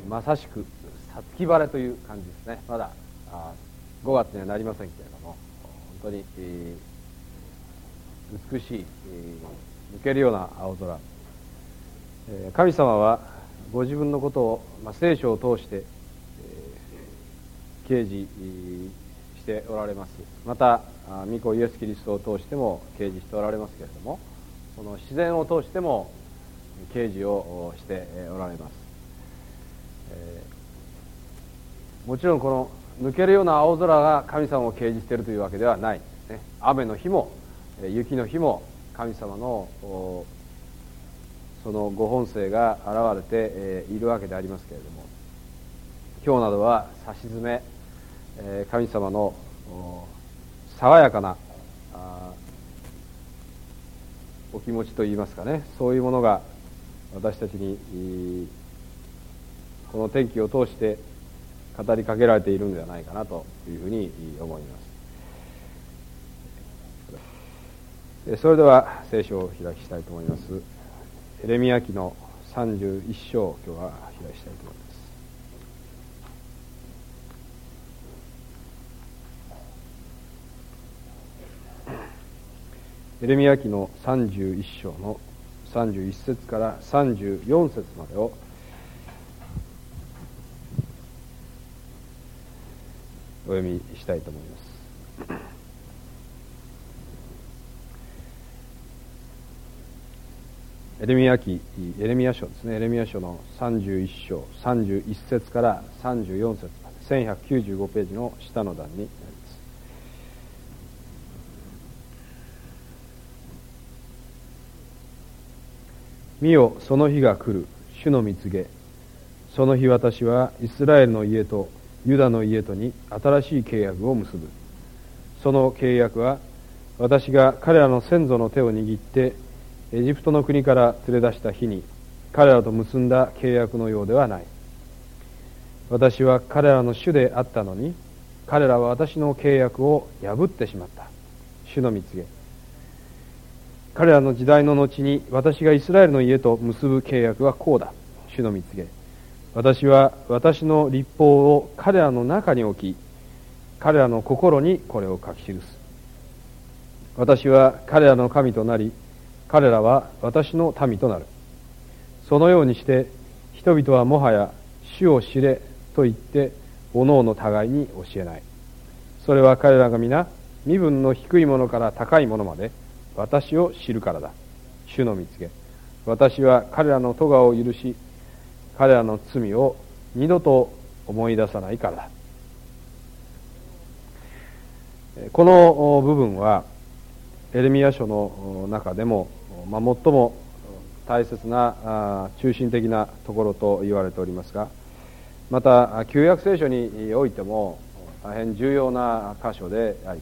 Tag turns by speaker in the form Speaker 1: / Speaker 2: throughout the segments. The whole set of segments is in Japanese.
Speaker 1: まさしく五月晴れという感じですね。まだ5月にはなりませんけれども、本当に、美しい、抜けるような青空。神様はご自分のことを、聖書を通して、掲示しておられます。また御子イエス・キリストを通しても掲示しておられますけれども、その自然を通しても掲示をしておられます。もちろんこの抜けるような青空が神様を掲示しているというわけではないんですね。雨の日も雪の日も神様のそのご本性が現れているわけでありますけれども、今日などはさしずめ神様の爽やかなお気持ちといいますかね、そういうものが私たちにこの天気を通して語りかけられているのではないかなというふうに思います。それでは聖書を開きしたいと思います。エレミヤ記の31章を今日は開きしたいと思います。エレミヤ記の31章の31節から34節までをお読みしたいと思います。エレミヤ書ですね。エレミヤ書の31章31節から34節まで1195ページの下の段になります。見よ、その日が来る、主の蜜げ。その日私はイスラエルの家とユダの家とに新しい契約を結ぶ。その契約は、私が彼らの先祖の手を握ってエジプトの国から連れ出した日に彼らと結んだ契約のようではない。私は彼らの主であったのに、彼らは私の契約を破ってしまった。主の蜜げ。彼らの時代の後に私がイスラエルの家と結ぶ契約はこうだ。主の蜜げ。私は私の律法を彼らの中に置き、彼らの心にこれを書き記す。私は彼らの神となり、彼らは私の民となる。そのようにして人々はもはや主を知れと言っておのおの互いに教えない。それは彼らが皆身分の低いものから高いものまで私を知るからだ。主の蜜げ。私は彼らの咎を許し、彼らの罪を二度と思い出さないからだ。この部分はエレミヤ書の中でも、最も大切な中心的なところと言われておりますが、また旧約聖書においても大変重要な箇所であり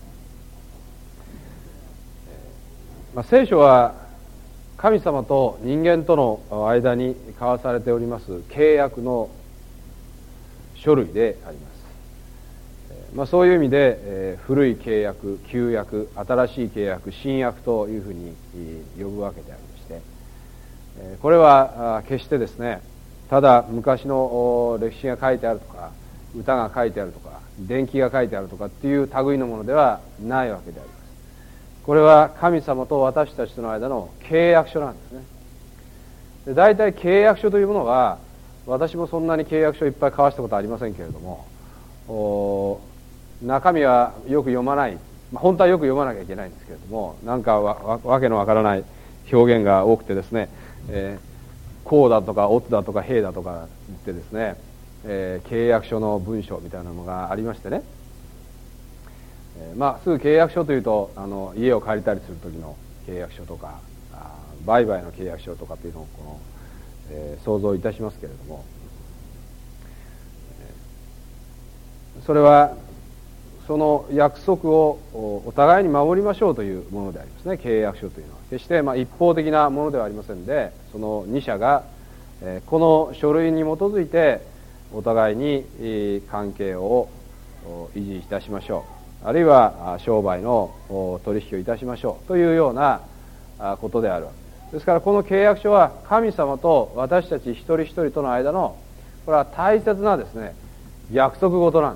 Speaker 1: ます。聖書は神様と人間との間に交わされております契約の書類であります。そういう意味で、古い契約、旧約、新しい契約、新約というふうに呼ぶわけでありまして、これは決してですね、ただ昔の歴史が書いてあるとか、歌が書いてあるとか、伝記が書いてあるとかっていう類のものではないわけであります。これは神様と私たちとの間の契約書なんですね。で、大体契約書というものは、私もそんなに契約書いっぱい交わしたことはありませんけれども、中身はよく読まない、本当はよく読まなきゃいけないんですけれども、なんかわけのわからない表現が多くてですね、こうだとかおつだとかへいだとか言ってですね、契約書の文章みたいなのがありましてね、すぐ契約書というと家を借りたりする時の契約書とか売買の契約書とかというのを想像いたしますけれども、それはその約束をお互いに守りましょうというものでありますね。契約書というのは決して一方的なものではありませんで、その2者がこの書類に基づいてお互いに関係を維持いたしましょう、あるいは商売の取引をいたしましょうというようなことであるわけです。ですからこの契約書は神様と私たち一人一人との間のこれは大切なですね、約束事なんです。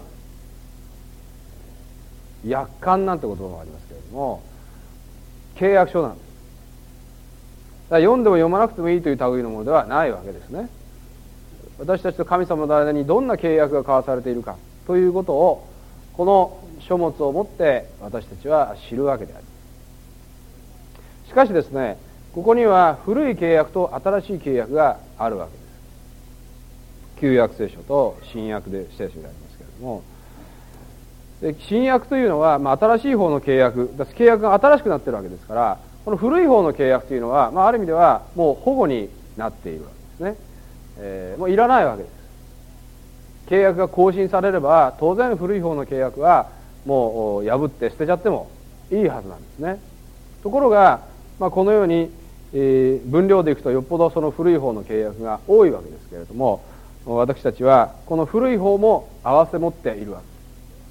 Speaker 1: 約款なんて言葉がありますけれども、契約書なんです。だから読んでも読まなくてもいいという類のものではないわけですね。私たちと神様の間にどんな契約が交わされているかということを、この書物をもって私たちは知るわけであります。しかしですね、ここには古い契約と新しい契約があるわけです。旧約聖書と新約で聖書でありますけれども、で新約というのは、新しい方の契約、契約が新しくなっているわけですから、この古い方の契約というのは、ある意味ではもう保護になっているわけですね。もういらないわけです。契約が更新されれば、当然古い方の契約はもう破って捨てちゃってもいいはずなんですね。ところが、このように、分量でいくとよっぽどその古い方の契約が多いわけですけれども、私たちはこの古い方も合わせ持っているわけです。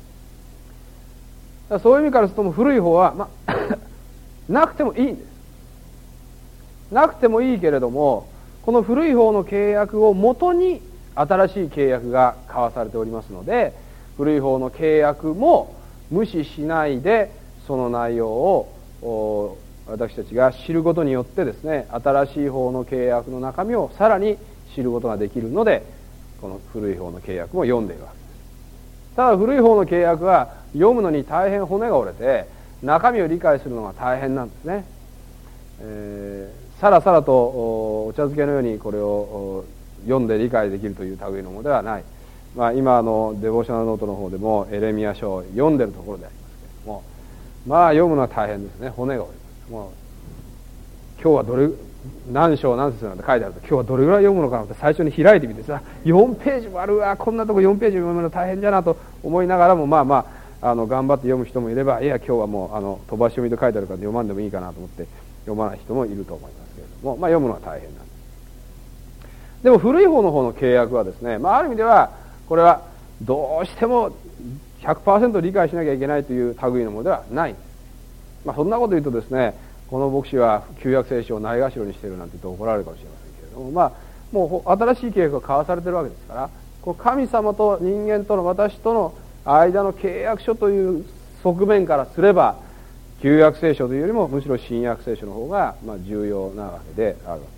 Speaker 1: だからそういう意味からすると古い方は、なくてもいいんです。なくてもいいけれども、この古い方の契約をもとに新しい契約が交わされておりますので、古い方の契約も無視しないで、その内容を私たちが知ることによってですね、新しい方の契約の中身をさらに知ることができるので、この古い方の契約も読んでいるわけです。ただ古い方の契約は読むのに大変骨が折れて、中身を理解するのが大変なんですね。さらさらとお茶漬けのようにこれを読んで理解できるという類のものではない。今デボーショナルノートの方でもエレミヤ書を読んでるところでありますけれども、読むのは大変ですね。骨が折れます。もう今日は何章何節なんて書いてあると、今日はどれぐらい読むのかなって最初に開いてみてさ、4ページもあるわ、こんなとこ4ページ読むの大変じゃなと思いながらも、頑張って読む人もいれば、いや今日はもう飛ばし読みと書いてあるから読まんでもいいかなと思って読まない人もいると思いますけれども、読むのは大変なんです。でも古い方の契約はですね、ある意味ではこれはどうしても 100% 理解しなきゃいけないという類のものではないんです。そんなこと言うとですね、この牧師は旧約聖書をないがしろにしているなんて言って怒られるかもしれませんけれども、もう新しい契約が交わされているわけですから、この神様と人間との私との間の契約書という側面からすれば、旧約聖書というよりもむしろ新約聖書の方が重要なわけであるわけです。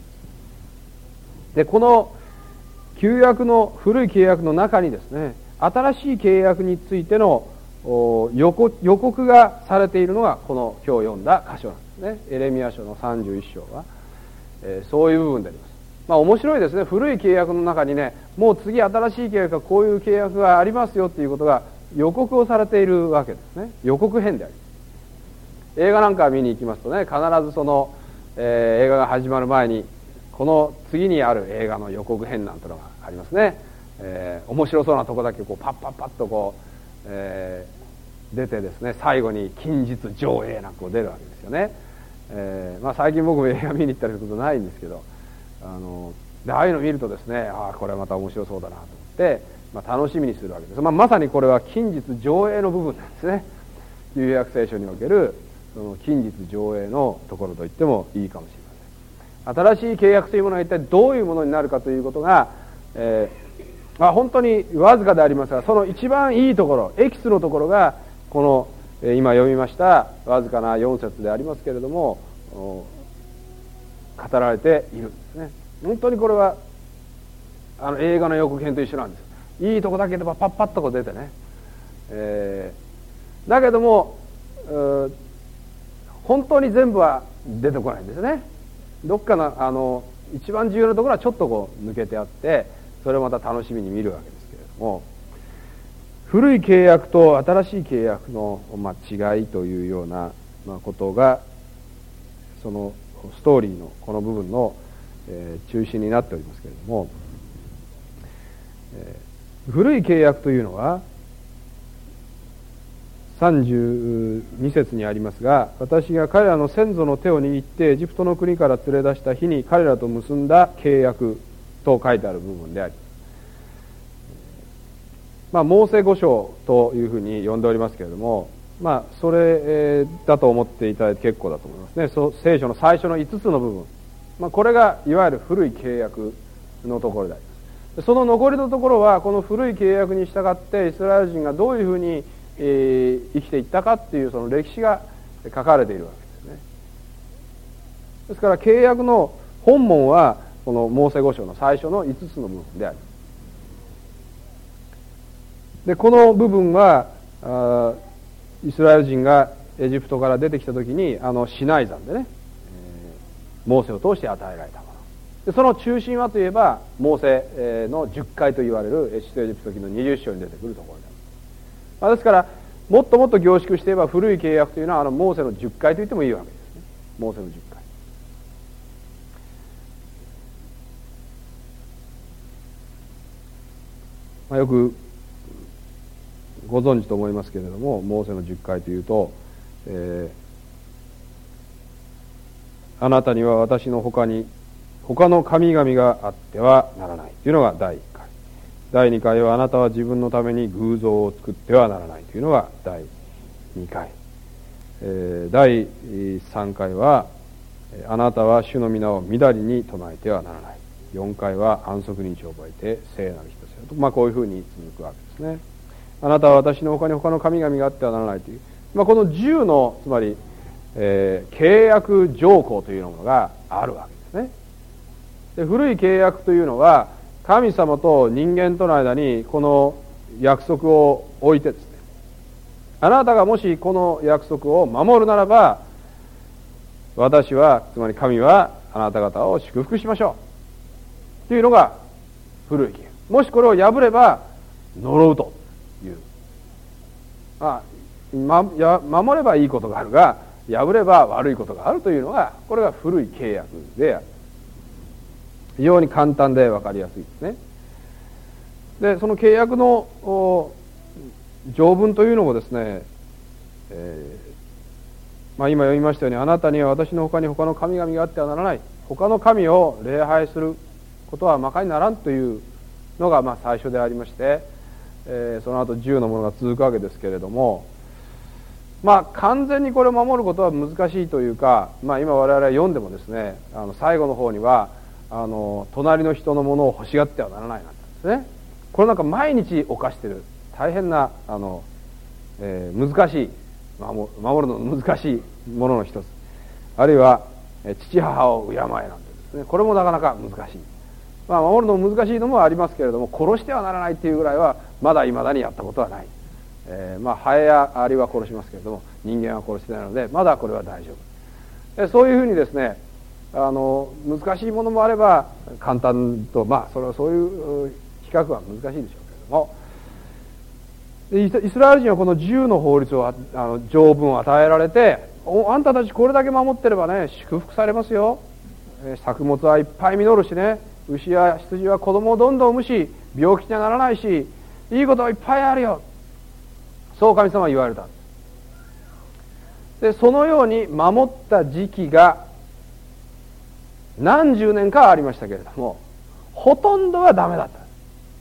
Speaker 1: でこの旧約の古い契約の中にですね、新しい契約についての予告がされているのがこの今日読んだ箇所なんですね。エレミヤ書の31章は、そういう部分であります。面白いですね。古い契約の中にね、もう次新しい契約がこういう契約がありますよっていうことが予告をされているわけですね。予告編であります。映画なんか見に行きますとね、必ずその、映画が始まる前にこの次にある映画の予告編なんてのがありますね。面白そうなとこだけこうパッパッパッとこう、出てですね、最後に近日上映なんかこう出るわけですよね。最近僕も映画見に行ったりすることないんですけど、ああいうのを見るとですね、これはまた面白そうだなと思って、楽しみにするわけです。まさにこれは近日上映の部分なんですね。旧約聖書におけるその近日上映のところと言ってもいいかもしれません。新しい契約というものが一体どういうものになるかということが、本当にわずかでありますが、その一番いいところ、エキスのところがこの今読みましたわずかな4節でありますけれども語られているんですね。本当にこれは映画の予告編と一緒なんです。いいとこだけでパッパッとこう出てね、だけども本当に全部は出てこないんですね。どっかの一番重要なところはちょっとこう抜けてあって、それをまた楽しみに見るわけですけれども、古い契約と新しい契約の違いというようなことがそのストーリーのこの部分の中心になっておりますけれども、古い契約というのは32節にありますが、私が彼らの先祖の手を握ってエジプトの国から連れ出した日に彼らと結んだ契約と書いてある部分であります。モーセ五章というふうに呼んでおりますけれども、それだと思っていただいて結構だと思いますね。聖書の最初の5つの部分、これがいわゆる古い契約のところであります。 その残りのところはこの古い契約に従ってイスラエル人がどういうふうに生きていったかっていうその歴史が書かれているわけですね。ですから契約の本文はこのモーセ五章の最初の5つの部分であります。でこの部分はイスラエル人がエジプトから出てきた時にシナイ山でね、モーセを通して与えられたもので、その中心はといえばモーセの10回と言われる出エジプト記の20章に出てくるところである。ですからもっともっと凝縮して言えば古い契約というのはモーセの10回と言ってもいいわけですね。モーセの10回、よくご存知と思いますけれども、モーセの10回というと、あなたには私の他に他の神々があってはならないというのが第1回。第2回はあなたは自分のために偶像を作ってはならないというのが第2回。第3回はあなたは主の皆をみだりに唱えてはならない。4回は安息日を覚えて聖なる日とせよと、こういうふうに続くわけですね。あなたは私の他に他の神々があってはならないという、この10のつまり、契約条項というものがあるわけですね。で古い契約というのは神様と人間との間にこの約束を置いてですね、あなたがもしこの約束を守るならば私はつまり神はあなた方を祝福しましょうというのが古い契約。もしこれを破れば呪うという、守ればいいことがあるが破れば悪いことがあるというのがこれが古い契約である。非常に簡単で分かりやすいですね。でその契約の条文というのもですね、今読みましたようにあなたには私の他に他の神々があってはならない、他の神を礼拝することはまかにならんというのが最初でありまして、その後10のものが続くわけですけれども、完全にこれを守ることは難しいというか、今我々は読んでもですね、最後の方には隣の人のものを欲しがってはならないなんですね。これなんか毎日犯している大変な難しい守るの難しいものの一つ、あるいは父母を敬えなんてですね、これもなかなか難しい。守るの難しいのもありますけれども、殺してはならないっていうぐらいはまだ未だにやったことはない。ハエやアリは殺しますけれども人間は殺してないのでまだこれは大丈夫。そういうふうにですね、難しいものもあれば簡単と、それはそういう比較は難しいでしょうけれども、イスラエル人はこの10の法律を条文を与えられて、あんたたちこれだけ守ってればね祝福されますよ、作物はいっぱい実るしね、牛や羊は子供をどんどん産むし病気にはならないしいいことはいっぱいあるよ、そう神様は言われたんです。でそのように守った時期が何十年かありましたけれども、ほとんどはダメだった。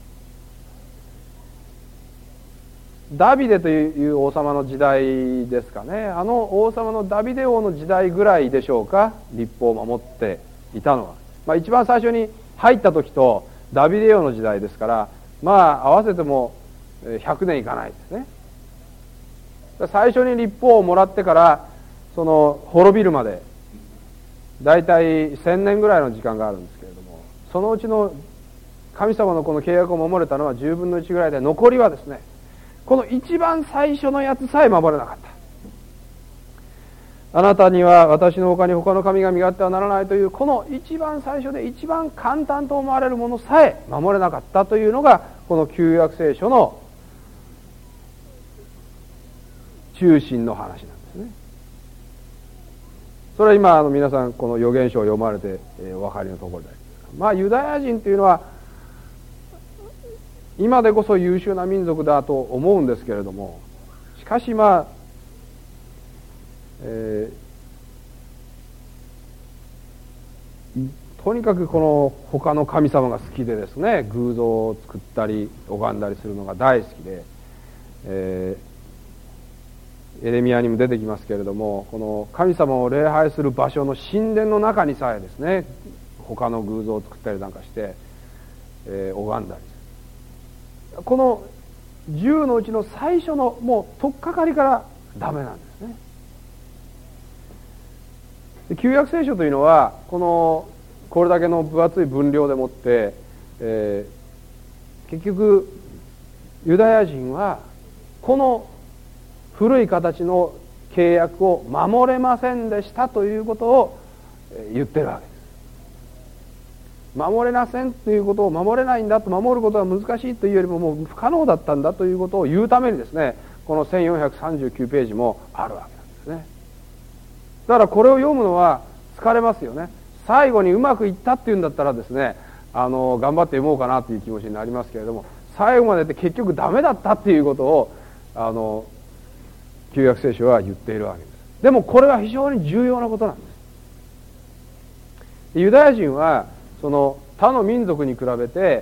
Speaker 1: ダビデという王様の時代ですかね、王様のダビデ王の時代ぐらいでしょうか、律法を守っていたのは。一番最初に入った時とダビデ王の時代ですから、合わせても100年いかないですね。最初に律法をもらってからその滅びるまでだいたい1000年ぐらいの時間があるんですけれども、そのうちの神様のこの契約を守れたのは10分の1ぐらいで、残りはですねこの一番最初のやつさえ守れなかった。あなたには私の他に他の神々があってはならないというこの一番最初で一番簡単と思われるものさえ守れなかったというのがこの旧約聖書の中心の話なんですね。それは今皆さんこの預言書を読まれてお分かりのところで、ユダヤ人というのは今でこそ優秀な民族だと思うんですけれども、しかしとにかくこの他の神様が好きでですね、偶像を作ったり拝んだりするのが大好きで、エレミヤにも出てきますけれども、この神様を礼拝する場所の神殿の中にさえですね他の偶像を作ったりなんかして、 拝んだりする。この10のうちの最初のもう取っかかりからダメなんですね。旧約聖書というのはこれだけの分厚い分量でもって、結局ユダヤ人はこの古い形の契約を守れませんでしたということを言ってるわけです。守れませんということを守れないんだと、守ることは難しいというよりももう不可能だったんだということを言うためにですね、この1439ページもあるわけなんですね。だからこれを読むのは疲れますよね。最後にうまくいったっていうんだったらですね、頑張って読もうかなという気持ちになりますけれども、最後までって結局ダメだったっていうことを旧約聖書は言っているわけです。でもこれは非常に重要なことなんです。ユダヤ人はその他の民族に比べて、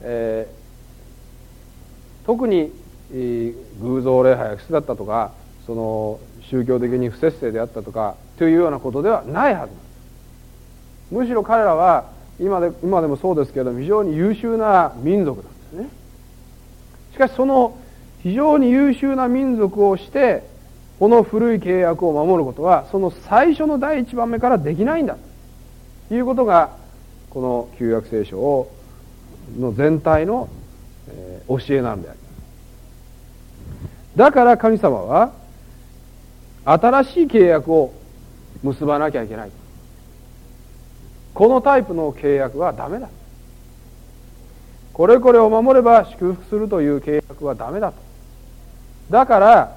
Speaker 1: 特に、偶像礼拝やクスだったとか、その宗教的に不節制であったとかというようなことではないはずなんです。むしろ彼らは今でもそうですけれども、非常に優秀な民族なんですね。しかしその非常に優秀な民族をしてこの古い契約を守ることはその最初の第一番目からできないんだということがこの旧約聖書の全体の教えなんであります。だから神様は新しい契約を結ばなきゃいけない。このタイプの契約はダメだ。これこれを守れば祝福するという契約はダメだと。だから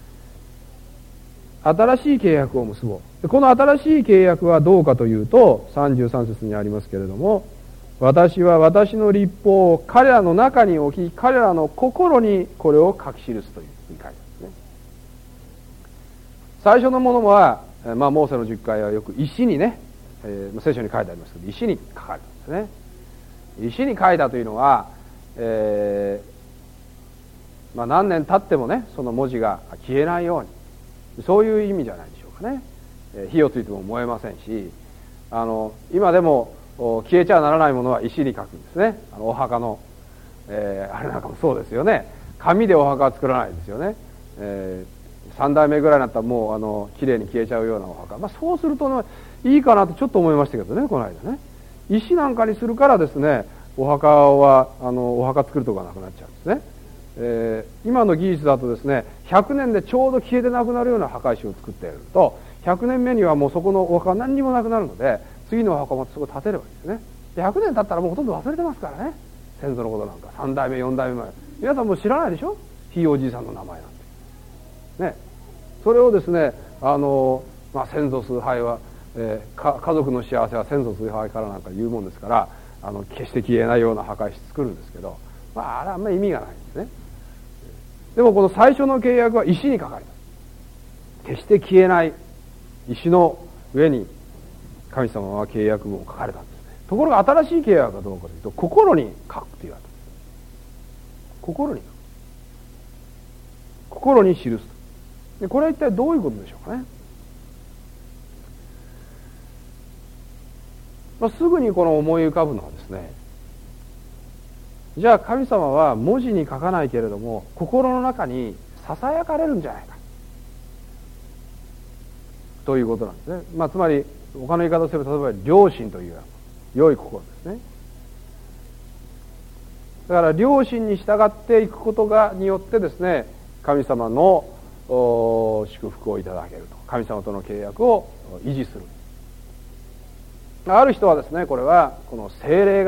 Speaker 1: 新しい契約を結ぼう。この新しい契約はどうかというと、33節にありますけれども、私は私の立法を彼らの中に置き、彼らの心にこれを書き記すというふうに書いてあるんですね。最初のものは、モーセの十戒はよく石にね、聖書に書いてありますけど、石に書かれたんですね。石に書いたというのは、何年経ってもね、その文字が消えないように、そういう意味じゃないでしょうかね。火をついても燃えませんし、今でも消えちゃならないものは石に書くんですね。お墓の、あれなんかもそうですよね。紙でお墓は作らないですよね。3代目ぐらいになったらもうきれいに消えちゃうようなお墓、そうすると、ね、いいかなとちょっと思いましたけどね、この間ね。石なんかにするからですね、お墓作るとこがなくなっちゃうんですね。今の技術だとですね、100年でちょうど消えてなくなるような墓石を作ってやると、100年目にはもうそこのお墓は何にもなくなるので、次のお墓もそこ建てるわけですね。100年経ったらもうほとんど忘れてますからね、先祖のことなんか。3代目4代目まで皆さんもう知らないでしょ、ひいおじいさんの名前なんてね。それをですね、先祖崇拝は、家族の幸せは先祖崇拝からなんか言うもんですから、決して消えないような墓石作るんですけど、あれはあんまり意味がないんですね。でもこの最初の契約は石に書かれた。決して消えない石の上に神様は契約文を書かれたんですね。ところが新しい契約はどうかというと、心に書くというわけです。心に書く。心に記すと。でこれは一体どういうことでしょうかね。すぐにこの思い浮かぶのはですね、じゃあ神様は文字に書かないけれども心の中にささやかれるんじゃないかということなんですね。つまり他の言い方をすれば、例えば良心という良い心ですね。だから良心に従っていくことによってですね、神様の祝福をいただけると、神様との契約を維持する。ある人はですね、これはこの聖霊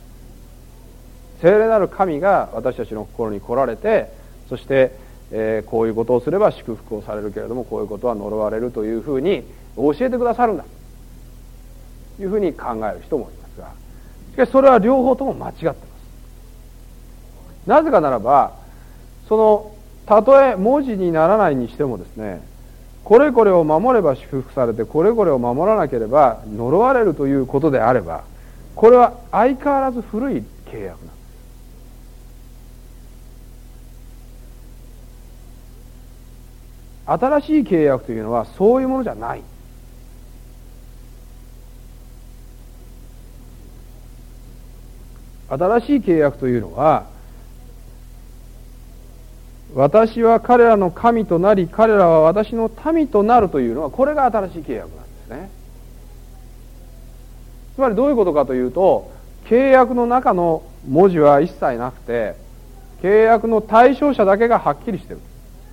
Speaker 1: なる神が私たちの心に来られて、そして、こういうことをすれば祝福をされるけれども、こういうことは呪われるというふうに教えてくださるんだというふうに考える人もいますが、しかしそれは両方とも間違っています。なぜかならば、たとえ文字にならないにしてもですね、これこれを守れば祝福されて、これこれを守らなければ呪われるということであれば、これは相変わらず古い契約なんです。新しい契約というのはそういうものじゃない。 新しい契約というのは、私は彼らの神となり、彼らは私の民となるというのは、これが新しい契約なんですね。つまりどういうことかというと、契約の中の文字は一切なくて、契約の対象者だけがはっきりしている。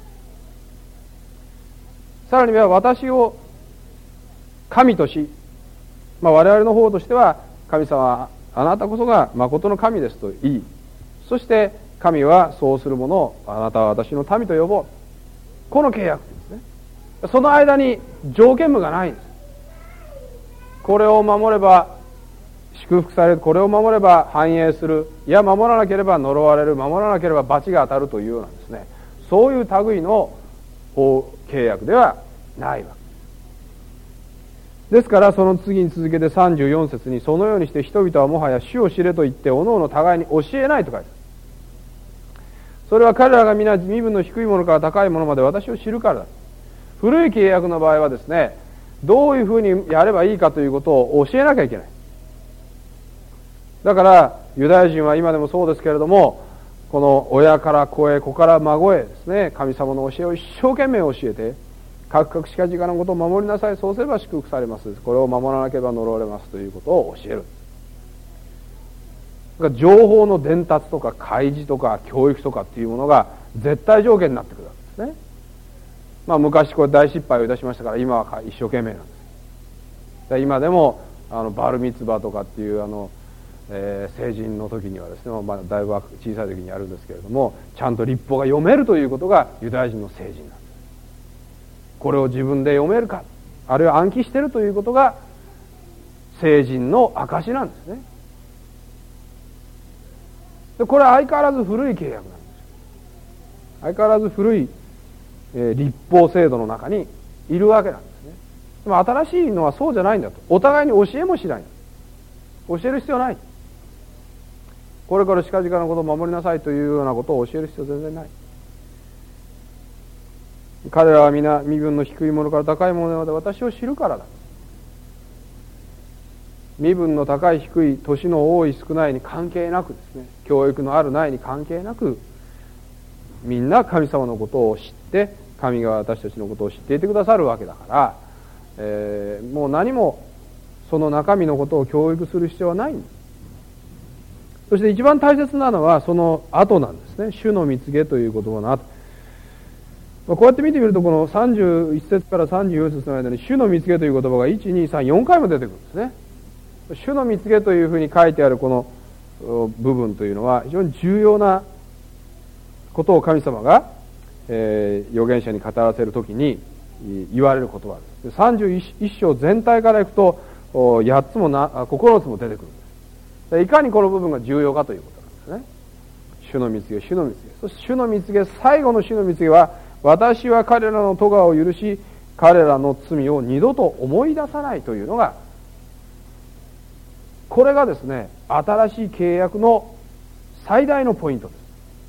Speaker 1: さらには私を神とし、我々の方としては、神様、あなたこそが誠の神ですと言い、そして神はそうする者をあなたは私の民と呼ぼう。この契約ですね。その間に条件部がないんです。これを守れば祝福される、これを守れば繁栄する、いや守らなければ呪われる、守らなければ罰が当たるというようなですね、そういう類の契約ではないわけです。からその次に続けて34節に、そのようにして人々はもはや主を知れと言っておのおの互いに教えないと書いてある。それは彼らが皆身分の低いものから高いものまで私を知るからだ。古い契約の場合はですね、どういうふうにやればいいかということを教えなきゃいけない。だからユダヤ人は今でもそうですけれども、この親から子へ子から孫へですね、神様の教えを一生懸命教えて、かくかくしかじかなことを守りなさい、そうすれば祝福されます、これを守らなければ呪われますということを教える。情報の伝達とか開示とか教育とかっていうものが絶対条件になってくるわけですね。昔これ大失敗をいたしましたから、今は一生懸命なんです。今でもバルミツバとかっていう成人の時にはですね、だいぶ小さい時にやるんですけれども、ちゃんと立法が読めるということがユダヤ人の成人なんです。これを自分で読めるか、あるいは暗記しているということが成人の証なんですね。でこれは相変わらず古い契約なんです。相変わらず古い、立法制度の中にいるわけなんですね。でも新しいのはそうじゃないんだと。お互いに教えもしない。教える必要ない。これから近々のことを守りなさいというようなことを教える必要全然ない。彼らは皆身分の低いものから高いものまで私を知るからだ。身分の高い低い、年の多い少ないに関係なくですね、教育のあるないに関係なく、みんな神様のことを知って、神が私たちのことを知っていてくださるわけだから、もう何もその中身のことを教育する必要はないんです。そして一番大切なのはその後なんですね。主の蜜げという言葉の後。こうやって見てみると、この31節から34節の間に主の蜜げという言葉が1、2、3、4回も出てくるんですね。主の蜜げというふうに書いてあるこの部分というのは非常に重要なことを神様が、預言者に語らせるときに言われる言葉です。31章全体からいくと8つも9つも出てくるんです。いかにこの部分が重要かということなんですね。主の蜜げ、主の蜜げ。そして主の蜜げ、最後の主の蜜げは、私は彼らの咎を許し、彼らの罪を二度と思い出さないというのが、これがですね、新しい契約の最大のポイントです。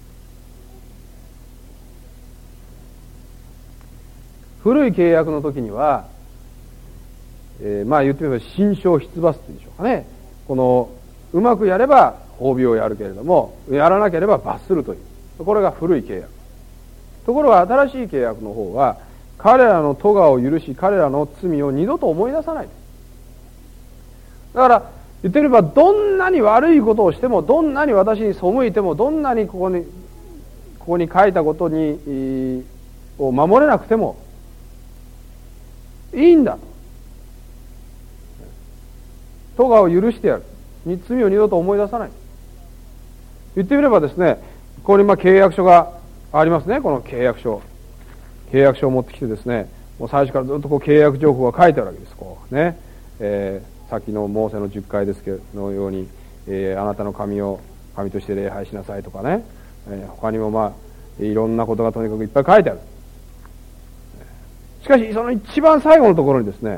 Speaker 1: 古い契約の時には、言ってみれば心証必罰というんでしょうかね。このうまくやれば褒美をやるけれども、やらなければ罰するという、これが古い契約。ところが新しい契約の方は、彼らの咎を許し、彼らの罪を二度と思い出さない。だから言ってみれば、どんなに悪いことをしても、どんなに私に背いても、どんなにここに書いたことを守れなくてもいいんだと。咎を許してやる。罪を二度と思い出さない。言ってみればですね、ここに契約書がありますね。この契約書を持ってきてですね、もう最初からずっと契約条項が書いてあるわけです。こうね、さっきのモーセの10回ですけどのように、あなたの神を神として礼拝しなさいとかね、他にもいろんなことがとにかくいっぱい書いてある。しかしその一番最後のところにですね、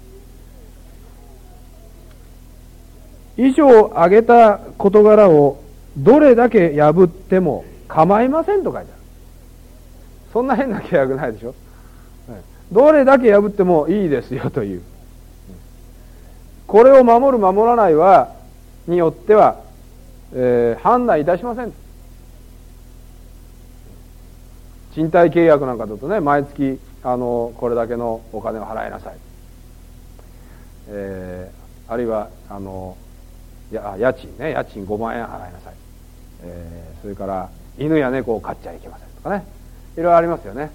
Speaker 1: 以上挙げた事柄をどれだけ破っても構いませんと書いてある。そんな変な契約ないでしょ。どれだけ破ってもいいですよという。これを守る守らないによっては判断いたしません。賃貸契約なんかだとね、毎月これだけのお金を払いなさい、あるいは家賃ね、家賃5万円払いなさい、それから犬や猫を飼っちゃいけませんとかね、いろいろありますよね。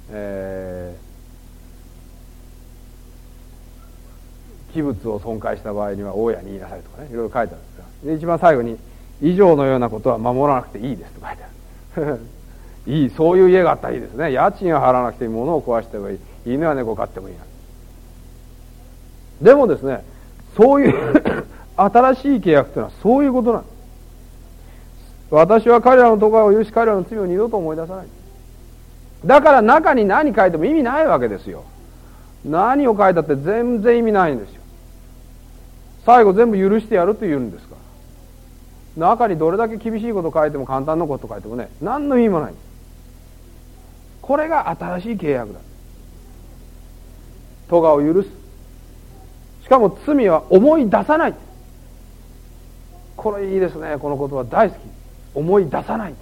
Speaker 1: 器物を損壊した場合には大家に言いなさいとかね、いろいろ書いてあるんですが、で一番最後に以上のようなことは守らなくていいですと書いてあるいい、そういう家があったらいいですね。家賃を払わなくていい、物を壊してもいい、犬や猫を飼ってもいいな。でもですね、そういう新しい契約というのはそういうことなんです。私は彼らの咎を許し、彼らの罪を二度と思い出さない。だから中に何書いても意味ないわけですよ。何を書いたって全然意味ないんですよ。最後全部許してやると言うんですから。中にどれだけ厳しいこと書いても簡単なこと書いてもね、何の意味もない。これが新しい契約だ。咎を許す。しかも罪は思い出さない。これいいですね。この言葉大好き。思い出さないという。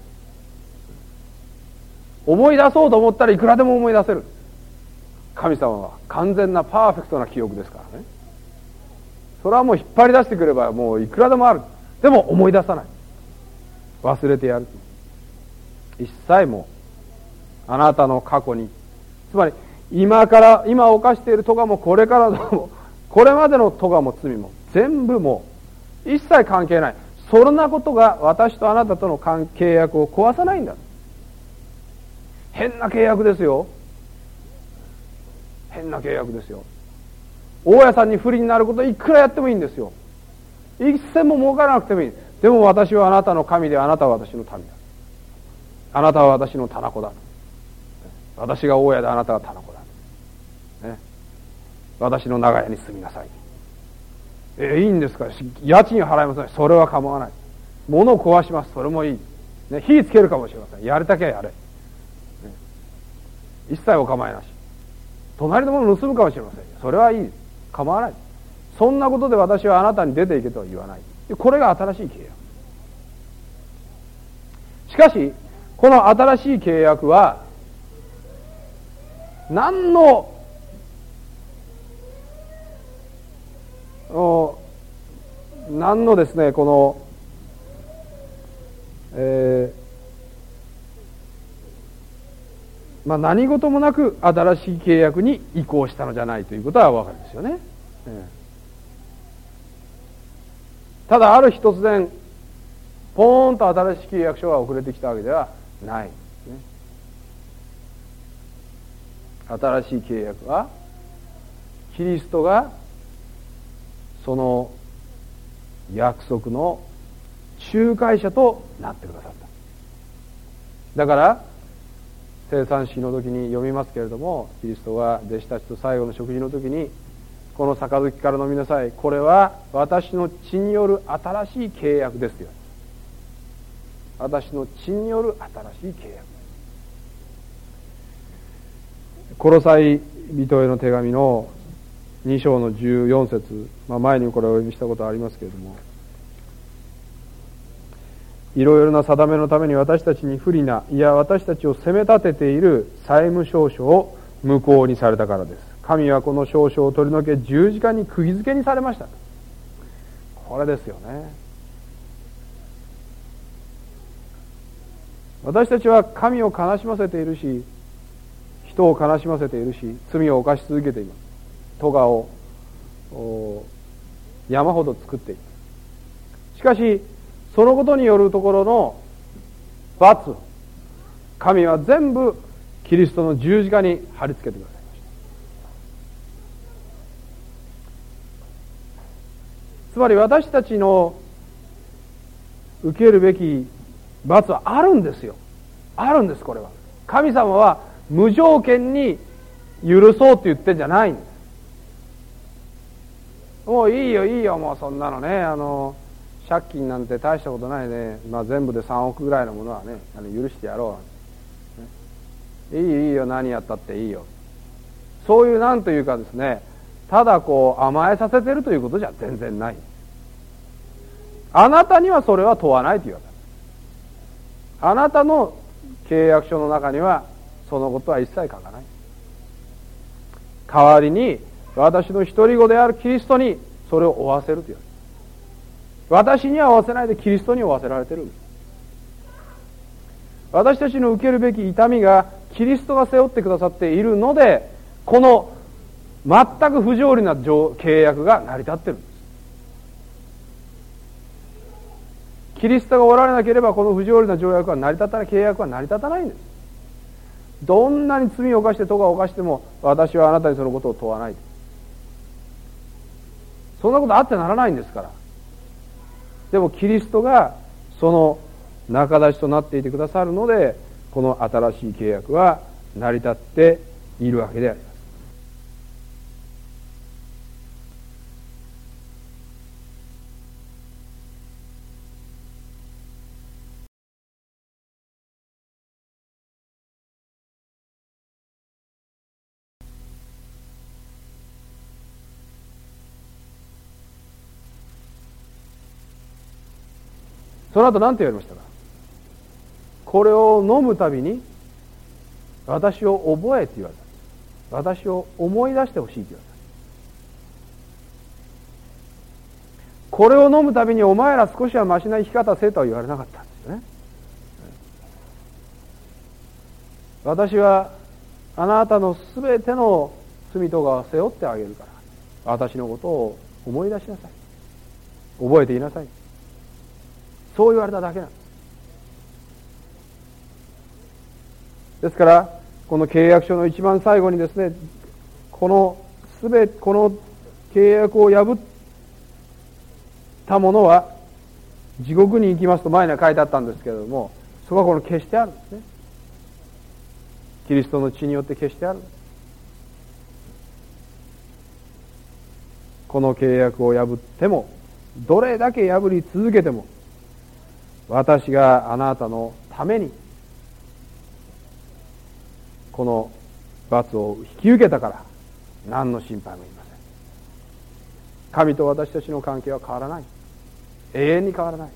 Speaker 1: 思い出そうと思ったらいくらでも思い出せる。神様は完全なパーフェクトな記憶ですからね。それはもう引っ張り出してくればもういくらでもある。でも思い出さない。忘れてやる。一切もあなたの過去に、つまり今犯している咎もこれからのこれまでの咎も罪も全部もう一切関係ない。そんなことが私とあなたとの契約を壊さないんだ。変な契約ですよ。変な契約ですよ。大家さんに不利になることいくらやってもいいんですよ。一銭も儲からなくてもいい。でも私はあなたの神で、あなたは私の民だ。あなたは私の棚子だ。私が大家であなたは棚子だ。ね、私の長屋に住みなさい。いいんですか。家賃払いません。それは構わない。物を壊します。それもいい。ね、火つけるかもしれません。やりたきゃやれ。ね、一切お構いなし。隣のものを盗むかもしれません。それはいい。構わない。そんなことで私はあなたに出ていけとは言わない。これが新しい契約。しかし、この新しい契約は、何のですね、この、何事もなく新しい契約に移行したのじゃないということはお分かりですよね。ただある日突然ポーンと新しい契約書が送れてきたわけではない、新しい契約はキリストがその約束の仲介者となってくださった。だから聖餐式の時に読みますけれども、キリストは弟子たちと最後の食事の時に、この杯から飲みなさい、これは私の血による新しい契約ですよ。私の血による新しい契約。コロサイ人への手紙の2章の14節、前にこれをお読みしたことありますけれども、いろいろな定めのために私たちに不利な、いや私たちを責め立てている債務証書を無効にされたからです。神はこの証書を取り除け十字架に釘付けにされました。これですよね。私たちは神を悲しませているし、人を悲しませているし、罪を犯し続けています。咎を山ほど作っている。しかしそのことによるところの罰、神は全部キリストの十字架に貼り付けてくださいました。つまり私たちの受けるべき罰はあるんですよ。あるんです。これは神様は無条件に許そうと言ってんじゃないんです。もういいよいいよ、もうそんなのね、借金なんて大したことないね、全部で3億ぐらいのものはね、許してやろう、いいよ何やったっていいよ、そういうなんというかですね、ただ甘えさせてるということじゃ全然ない。 あなたにはそれは問わないと言われた。あなたの契約書の中にはそのことは一切書かない。代わりに私の独り子であるキリストにそれを負わせると言われる。私には負わせないでキリストに負わせられているんです。私たちの受けるべき痛みがキリストが背負ってくださっているので、この全く不条理な契約が成り立っているんです。キリストがおられなければこの不条理な条約は成り立たない、契約は成り立たないんです。どんなに罪を犯して咎を犯しても私はあなたにそのことを問わない。そんなことあってならないんですから。でもキリストがその仲立ちとなっていてくださるので、この新しい契約は成り立っているわけであります。その後何て言われましたか。これを飲むたびに私を覚えって言われた。私を思い出してほしいって言われた。これを飲むたびにお前ら少しはマシな生き方せとは言われなかったんですよね。私はあなたのすべての罪とかを背負ってあげるから私のことを思い出しなさい、覚えていなさい、そう言われただけなんです。ですからこの契約書の一番最後にですね、この契約を破った者は地獄に行きますと前には書いてあったんですけれども、そこはこの消してあるんですね。キリストの血によって消してある。この契約を破っても、どれだけ破り続けても、私があなたのためにこの罰を引き受けたから何の心配もいりません。神と私たちの関係は変わらない、永遠に変わらない、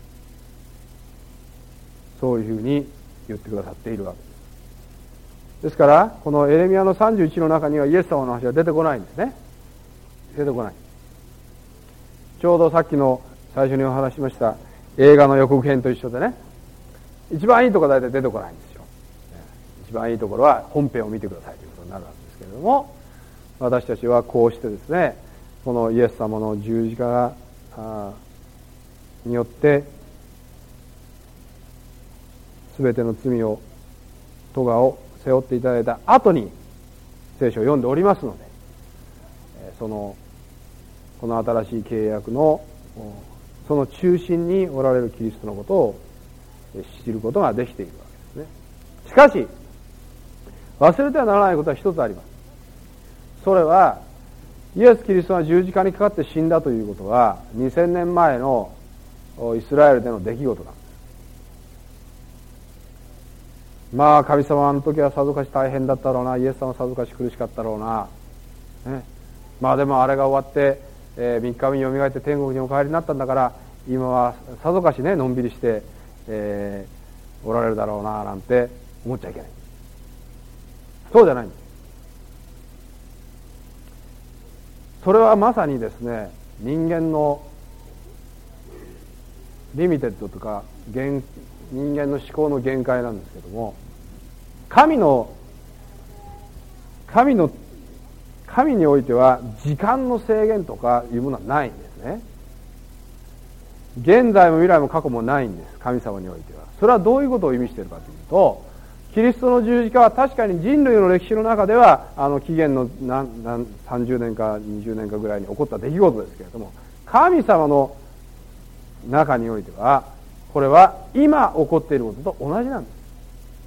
Speaker 1: そういうふうに言ってくださっているわけです。ですからこのエレミヤの31の中にはイエス様の話は出てこないんですね。出てこない。ちょうどさっきの最初にお話しました映画の予告編と一緒でね、一番いいところは大体出てこないんですよ。一番いいところは本編を見てくださいということになるわけですけれども、私たちはこうしてですね、このイエス様の十字架によって全ての罪を咎を背負っていただいた後に聖書を読んでおりますので、この新しい契約のその中心におられるキリストのことを知ることができているわけですね。しかし忘れてはならないことは一つあります。それはイエス・キリストが十字架にかかって死んだということは2000年前のイスラエルでの出来事なんです。まあ神様はあの時はさぞかし大変だったろうな、イエス様はさぞかし苦しかったろうな、ね、まあでもあれが終わって3日目によみがえって天国にお帰りになったんだから今はさぞかしねのんびりして、おられるだろうななんて思っちゃいけない。そうじゃないんです。それはまさにですね、人間のリミテッドとか人間の思考の限界なんですけども、神においては時間の制限とかいうものはないんですね。現在も未来も過去もないんです、神様においては。それはどういうことを意味しているかというと、キリストの十字架は確かに人類の歴史の中では紀元の30年か20年かぐらいに起こった出来事ですけれども、神様の中においてはこれは今起こっていることと同じなんです。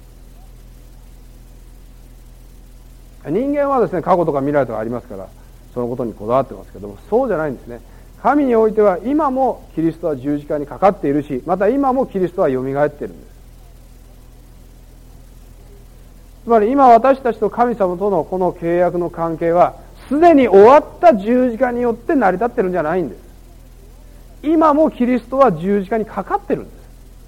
Speaker 1: 人間はですね、過去とか未来とかありますからそのことにこだわってますけども、そうじゃないんですね。神においては今もキリストは十字架にかかっているし、また今もキリストはよみがえっているんです。つまり今私たちと神様とのこの契約の関係はすでに終わった十字架によって成り立っているんじゃないんです。 今もキリストは十字架にかかってるんです。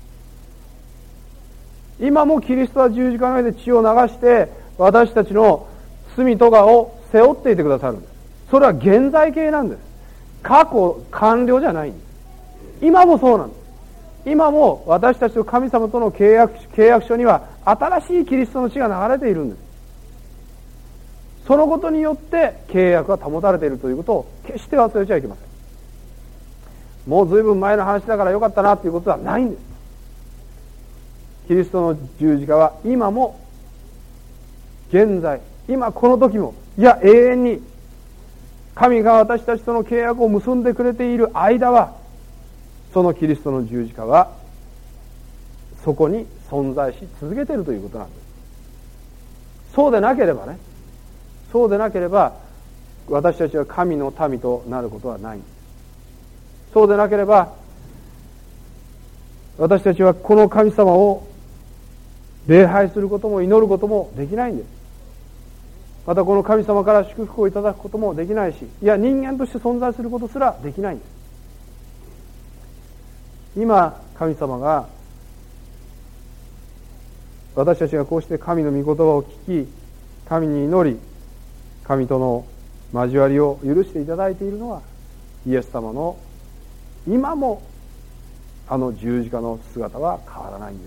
Speaker 1: 今もキリストは十字架の上で血を流して私たちの罪とがを背負っていてくださるんです。それは現在形なんです。過去完了じゃないんです。今もそうなんです。今も私たちと神様との契約書には新しいキリストの血が流れているんです。そのことによって契約が保たれているということを決して忘れちゃいけません。もう随分前の話だからよかったなということはないんです。キリストの十字架は今も現在、今この時も、いや永遠に神が私たちとの契約を結んでくれている間は、そのキリストの十字架はそこに存在し続けているということなんです。そうでなければね、そうでなければ私たちは神の民となることはないんです。そうでなければ私たちはこの神様を礼拝することも祈ることもできないんです。またこの神様から祝福をいただくこともできないし、いや人間として存在することすらできないんです。今神様が私たちがこうして神の御言葉を聞き、神に祈り、神との交わりを許していただいているのは、イエス様の今もあの十字架の姿は変わらないんです。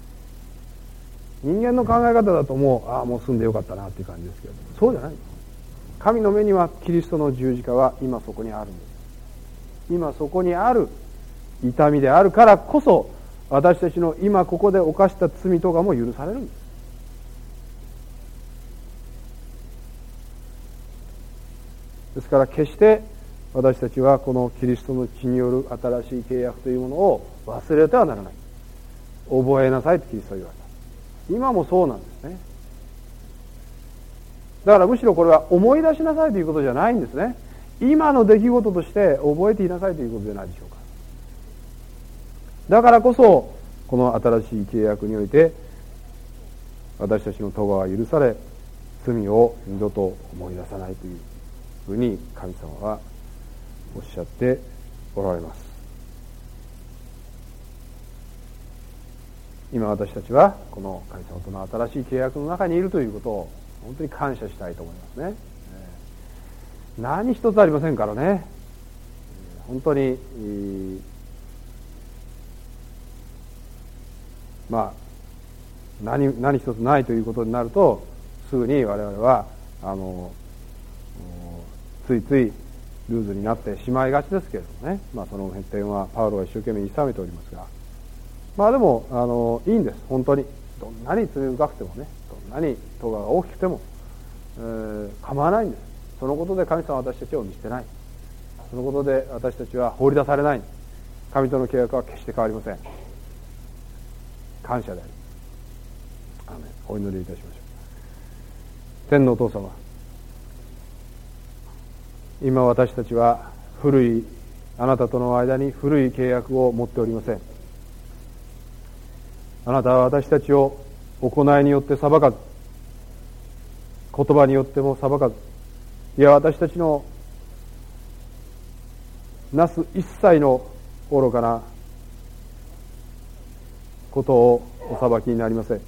Speaker 1: 人間の考え方だともう住んでよかったなっていう感じですけど、そうじゃない。神の目にはキリストの十字架は今そこにあるんです。今そこにある痛みであるからこそ、私たちの今ここで犯した罪とかも許されるんです。ですから決して私たちはこのキリストの血による新しい契約というものを忘れてはならない。覚えなさいとキリストは言われた。今もそうなんですね。だからむしろこれは思い出しなさいということじゃないんですね。今の出来事として覚えていなさいということじゃないでしょうか。だからこそこの新しい契約において私たちの咎は許され、罪を二度と思い出さないというふうに神様はおっしゃっておられます。今私たちはこの神様との新しい契約の中にいるということを本当に感謝したいと思いますね。何一つありませんからね。本当に何一つないということになると、すぐに我々はついついルーズになってしまいがちですけれどもね。その点はパウロは一生懸命に諌めておりますが、でもいいんです。本当にどんなに罪深くてもね、どんなに咎が大きくても、構わないんです。そのことで神様は私たちを見捨てない。そのことで私たちは放り出されない。神との契約は決して変わりません。感謝であり、アーメン。お祈りいたしましょう。天のお父様、今私たちはあなたとの間に古い契約を持っておりません。あなたは私たちを行いによって裁かず、言葉によっても裁かず、いや私たちのなす一切の愚かなことをお裁きになりません。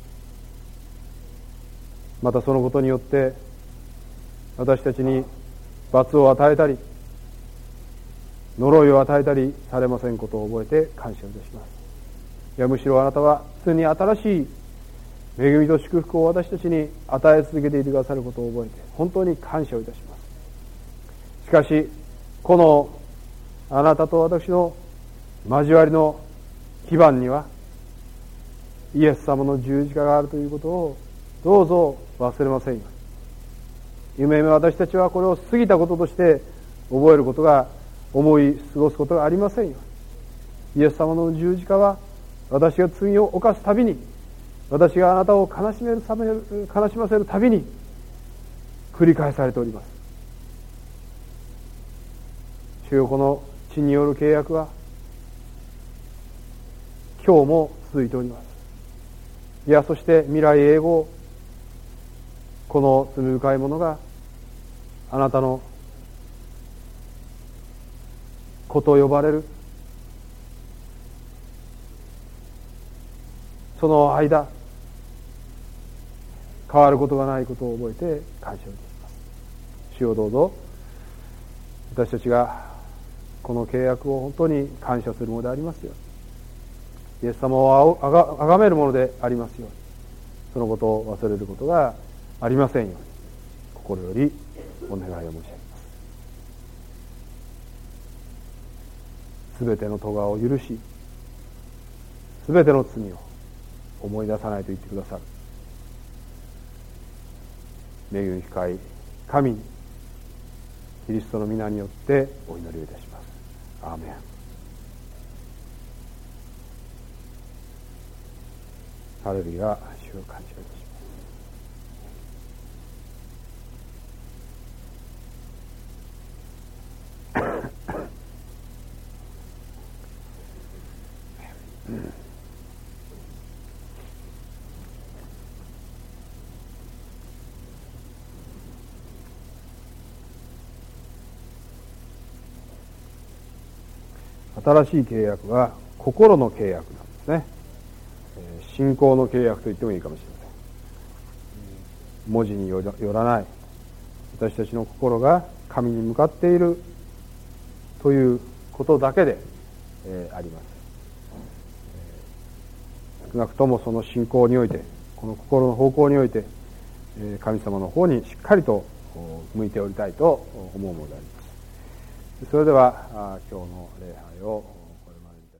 Speaker 1: またそのことによって私たちに罰を与えたり呪いを与えたりされませんことを覚えて感謝いたします。いやむしろあなたは常に新しい恵みと祝福を私たちに与え続けていてくださることを覚えて本当に感謝をいたします。しかしこのあなたと私の交わりの基盤にはイエス様の十字架があるということをどうぞ忘れませんように。夢々私たちはこれを過ぎたこととして覚えることが、思い過ごすことがありませんように。イエス様の十字架は私が罪を犯すたびに、私があなたを悲しませるたびに繰り返されております。主よ、この血による契約は今日も続いております。いやそして未来永劫、この罪深いものがあなたの子と呼ばれる、その間変わることがないことを覚えて感謝をいたします。主をどうぞ私たちがこの契約を本当に感謝するものでありますように、イエス様をあがめるものでありますように、そのことを忘れることがありませんように心よりお願いを申し上げます。すべての咎を許し、すべての罪を思い出さないと言ってくださる恵み深い神にキリストの皆によってお祈りをいたします。アーメン。ハレルヤ。主を感謝いたします。新しい契約は心の契約なんですね。信仰の契約と言ってもいいかもしれません。文字によらない私たちの心が神に向かっているということだけで、あります。少なくともその信仰において、この心の方向において、神様の方にしっかりと向いておりたいと思うものであります。それでは今日の礼拝を